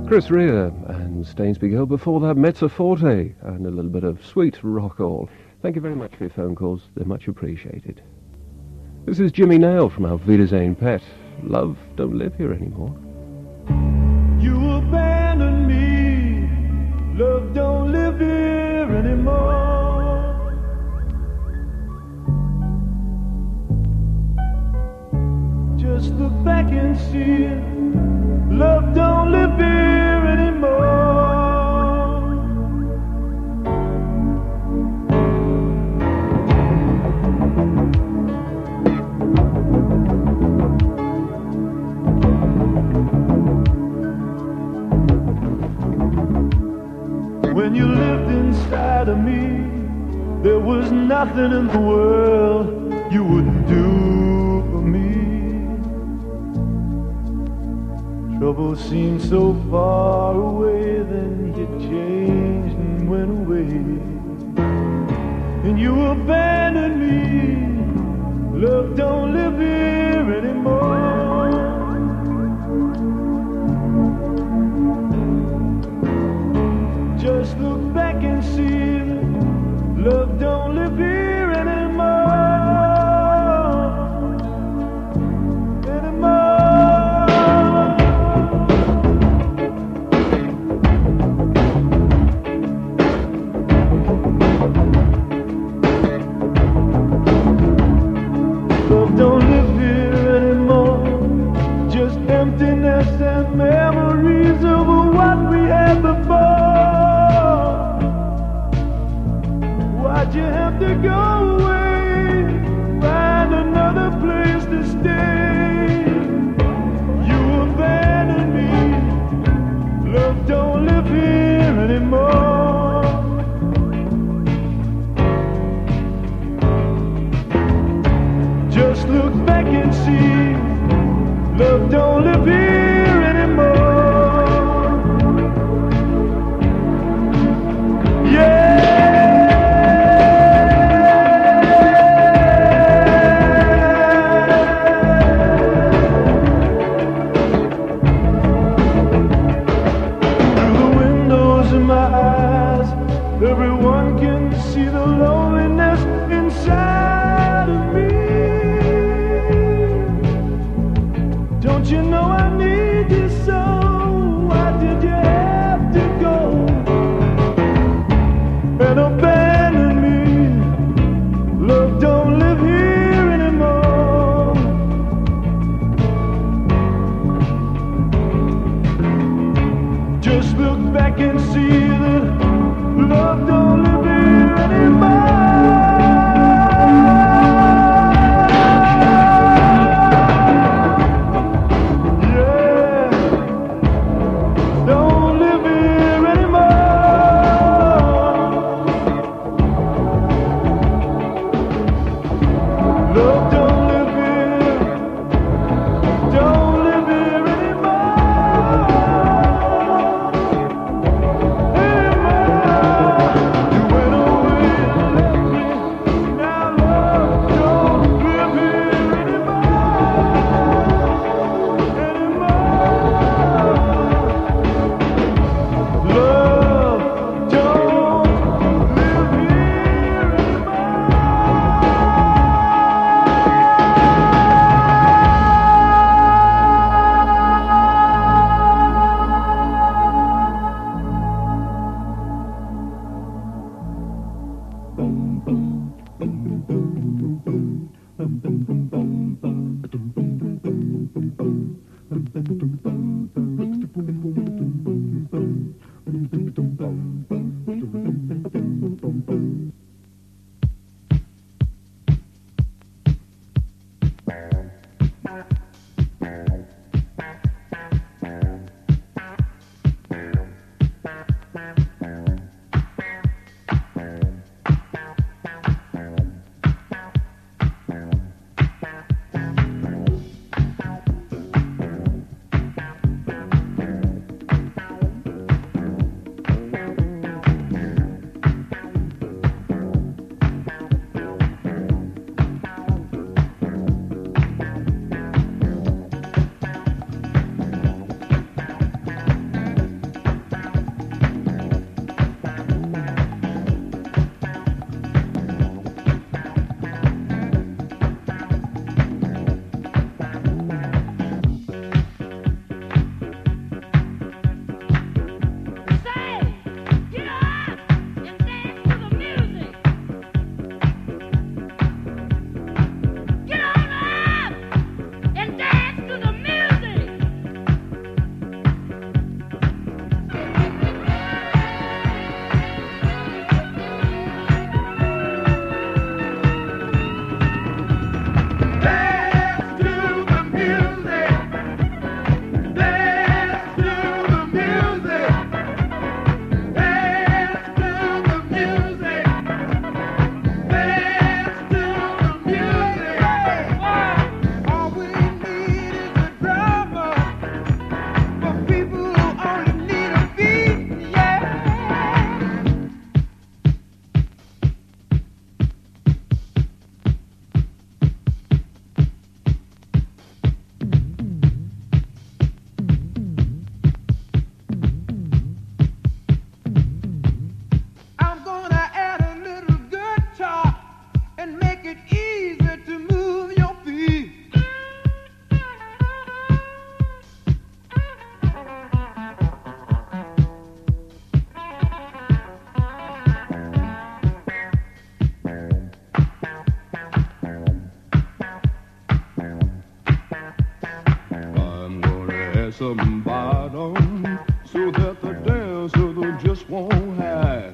Chris Rea and Stainsby Girl. Before that, Mezzo Forte and a little bit of sweet rock all. Thank you very much for your phone calls. They're much appreciated. This is Jimmy Nail from Auf Wiedersehen Pet. Love don't live here anymore. You abandoned me. Love don't live here anymore. Just look back and see it. Love don't live here anymore. When you lived inside of me, there was nothing in the world you wouldn't do for me. Trouble seemed so far away, then you changed and went away. And you abandoned me. Love don't live here anymore. Just look back and see that love don't live here anymore. Love don't live here anymore. Just emptiness and memories of what we had before. Why'd you have to go away? Find another place to stay. You abandoned me. Love don't live here anymore. Just look back and see. Love don't live here anymore. Yeah. Everyone can see the loneliness inside of me. Don't you know I need you so? Why did you have to go and abandon me? Love don't live here anymore. Just look back and see that love don't live here anymore. Yeah, don't live here anymore. Love don't live here. Don't live here anymore. some bottom so that the dancer just won't hide.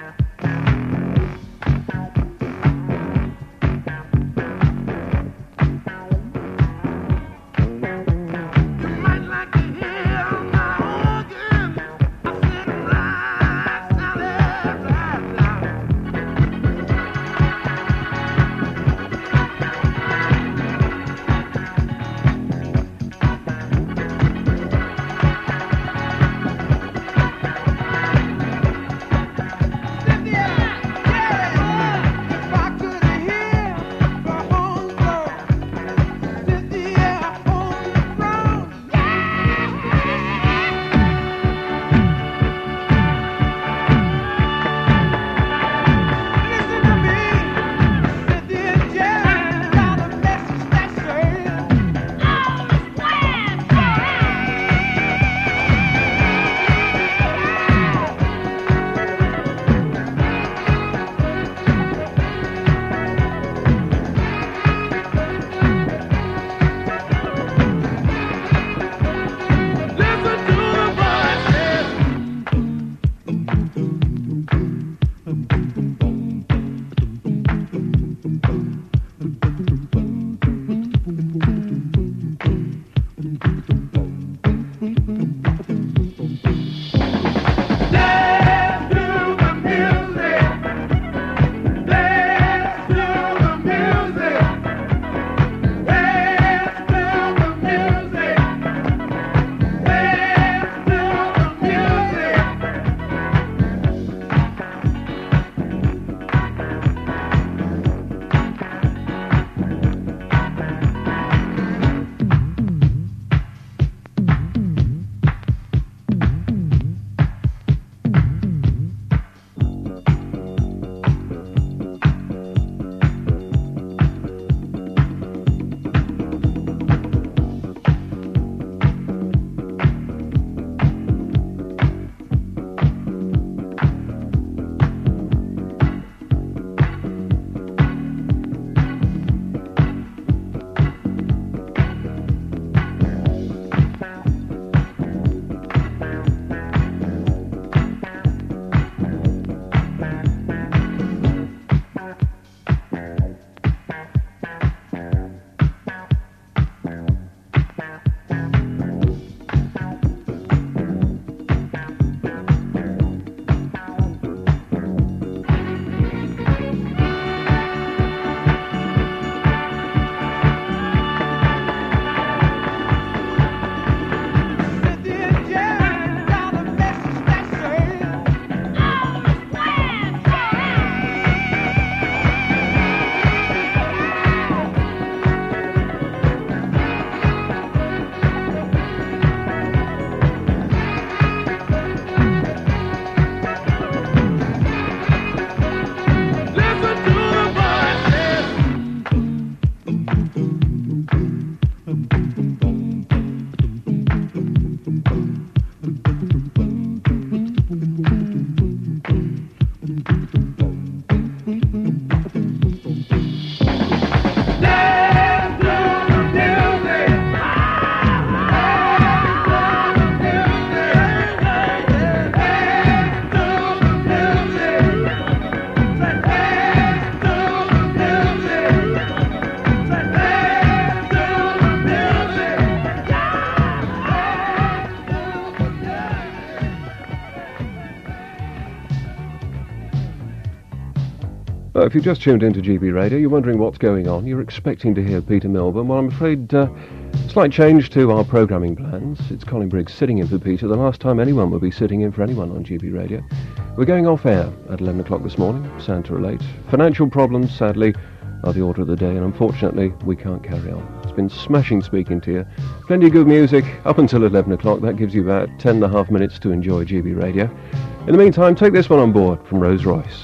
If you've just tuned into GB Radio, you're wondering what's going on, you're expecting to hear Peter Milburn. Well, I'm afraid slight change to our programming plans. It's Colin Briggs sitting in for Peter, the last time anyone will be sitting in for anyone on GB Radio. We're going off air at 11 o'clock this morning, Santa relate. Financial problems, sadly, are the order of the day, and unfortunately, we can't carry on. It's been smashing speaking to you. Plenty of good music up until 11 o'clock. That gives you about 10.5 minutes to enjoy GB Radio. In the meantime, take this one on board from Rose Royce.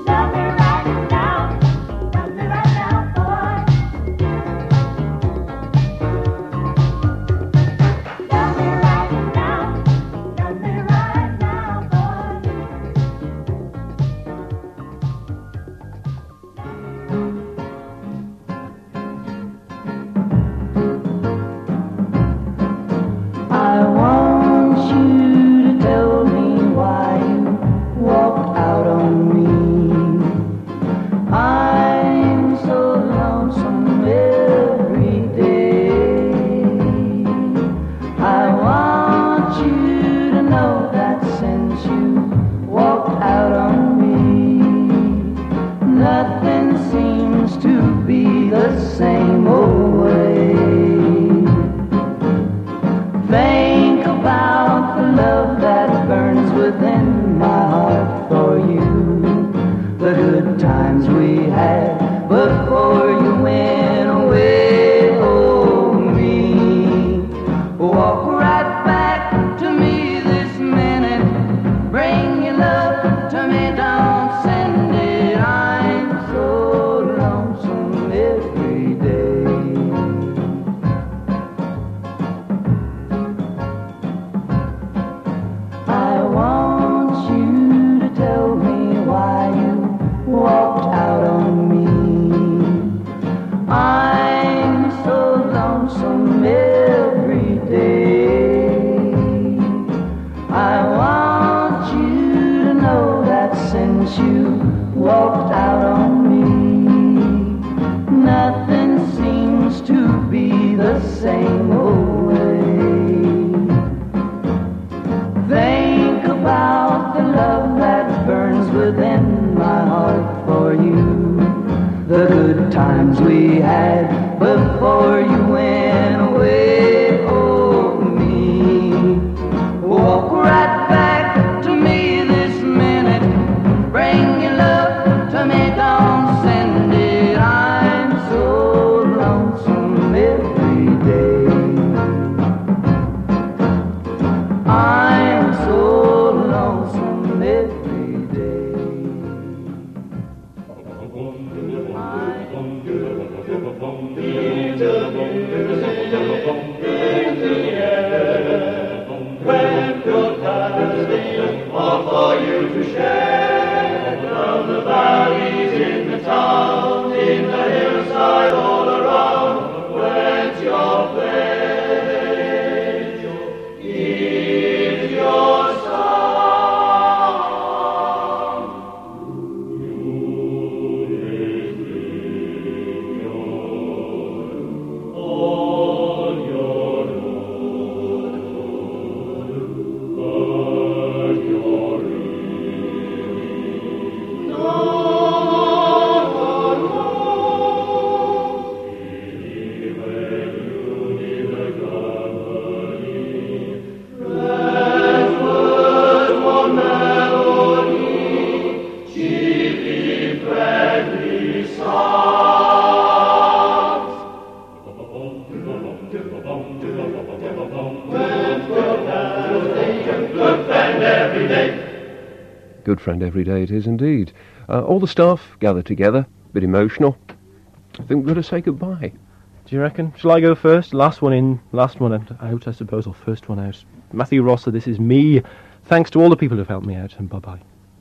Good friend every day it is indeed. All the staff gathered together, a bit emotional. I think we're going to say goodbye. Do you reckon? Shall I go first? Last one in, last one out, I suppose, or first one out. Matthew Rosser, this is me. Thanks to all the people who've helped me out, and bye-bye.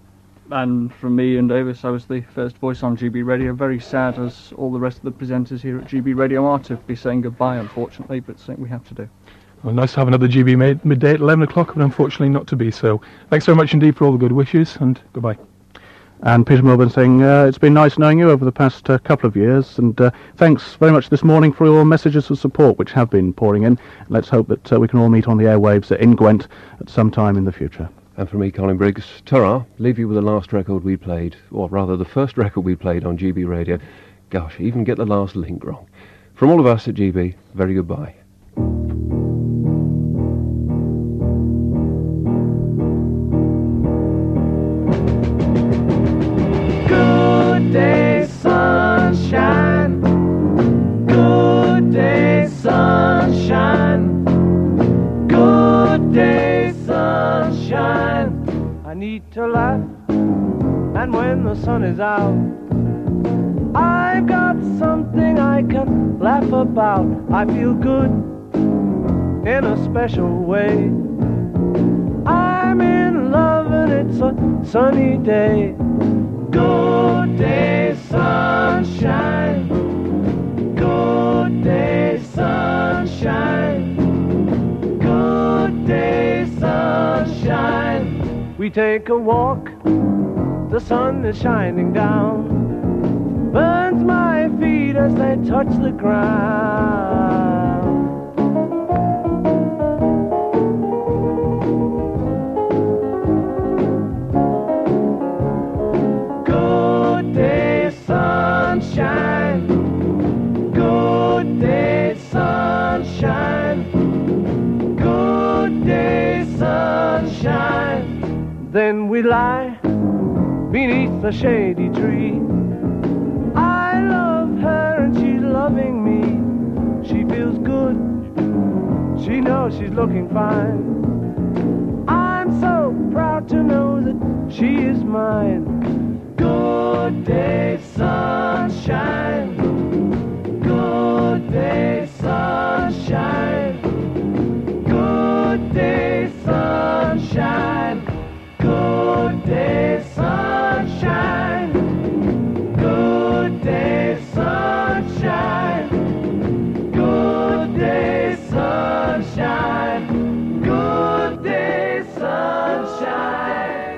And from me, Ian Davis, I was the first voice on GB Radio. Very sad, as all the rest of the presenters here at GB Radio are, to be saying goodbye, unfortunately, but something we have to do. Well, nice to have another GB midday at 11 o'clock, but unfortunately not to be so. Thanks very much indeed for all the good wishes, and goodbye. And Peter Milburn saying, it's been nice knowing you over the past couple of years, and thanks very much this morning for your messages of support, which have been pouring in. Let's hope that we can all meet on the airwaves in Gwent at some time in the future. And from me, Colin Briggs, ta-ra, leave you with the last record we played, or rather the first record we played on GB Radio. Gosh, even get the last link wrong. From all of us at GB, very goodbye. Good day, sunshine. Good day, sunshine. Good day, sunshine. I need to laugh And when the sun is out, I've got something I can laugh about. I feel good in a special way. I'm in love and it's a sunny day. Good day, sunshine. Good day, sunshine. Good day, sunshine. We take a walk, the sun is shining down, burns my feet as they touch the ground. Good day, sunshine. Good day, sunshine. Good day, sunshine. Then we lie beneath a shady tree. I love her and she's loving me. She feels good, she knows she's looking fine. I'm so proud to know that she is mine. Good day, sunshine. Good day, sunshine. Good day, sunshine. Good day, sunshine. Good day, sunshine. Good day, sunshine. Good day, sunshine.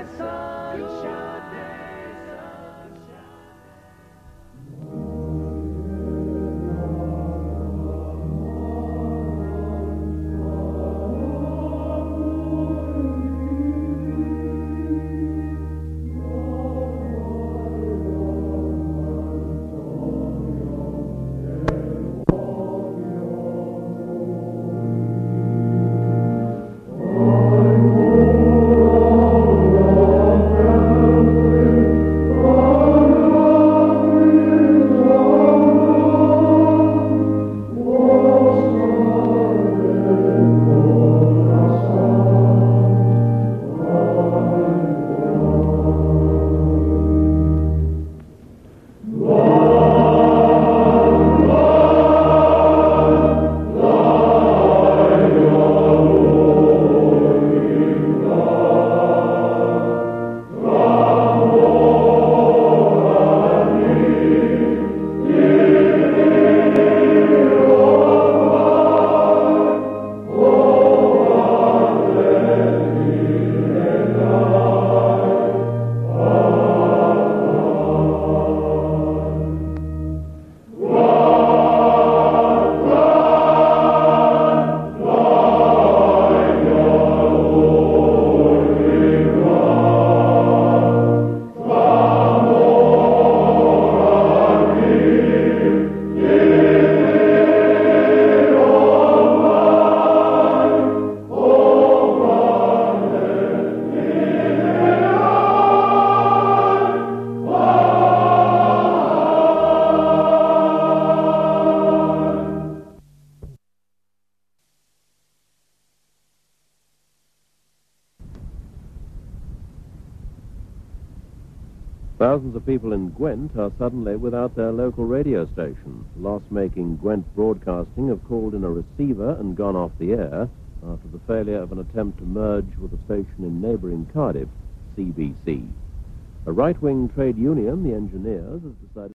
Thousands of people in Gwent are suddenly without their local radio station. Loss-making Gwent Broadcasting have called in a receiver and gone off the air after the failure of an attempt to merge with a station in neighbouring Cardiff, CBC. A right-wing trade union, the engineers, has decided